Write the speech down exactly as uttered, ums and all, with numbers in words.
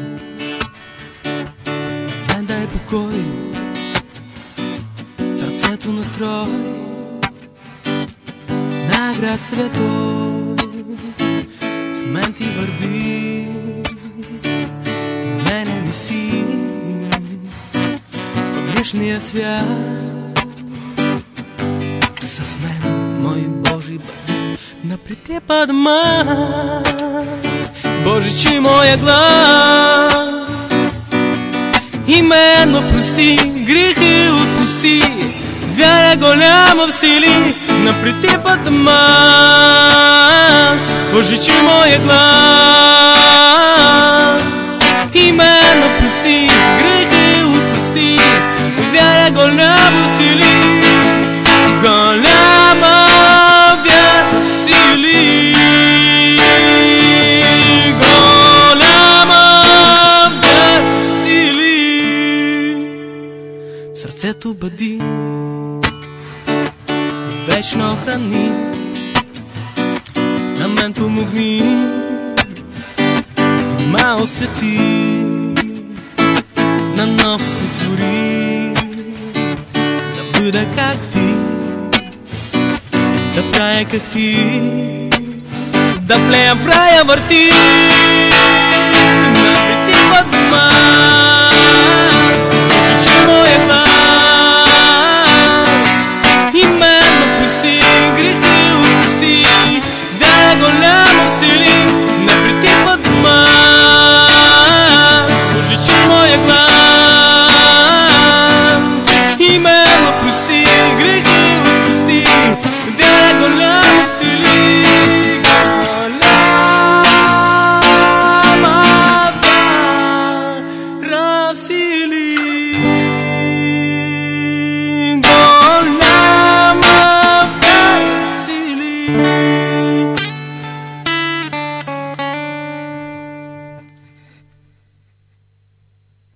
мен дай покой, сърцето настрой на град Святой. С мен ти върви, мене не си в грешния свят. С мен, мой Божи, бъди на притепа дома. Боже, чуй моя глас и мен ме прости, грехи отпусти, вяра голяма всили на притепа дома. Боже, чуй моя глас и мен ме прости, грехи отпусти, вяра голяма всили, голяма вяра всили, голяма вяра всили. В сърцето бъди, вечно храни, на мен помогни, ма освети, на нов се твори, да бъда как ти, да правя как ти, да плея в рая върти, на притепа дома. Чуй моя глас и мен ме прости, грехи отпусти, вяра голяма сили на притепа дома. Боже, чуй моя глас и мен ме прости, грехи отпусти, вяра голяма сили, голяма вяра всили.